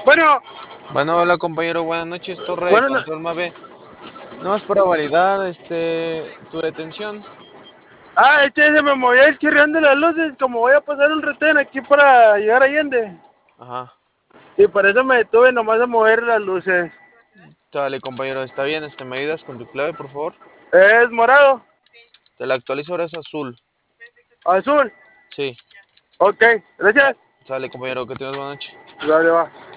Bueno, Bueno, hola compañero, buenas noches, Torre de bueno, Control Mave. No es para validar tu detención. se me movió el chirrión de las luces, como voy a pasar un retén aquí para llegar a Allende. Ajá. Y por eso me detuve nomás a mover las luces. Dale, compañero, está bien. ¿Me ayudas con tu clave, por favor? Es morado, Te la actualizo, ahora es azul. azul. Sí. Ok, gracias. Sale, compañero, que tengas buena noche. Dale, va.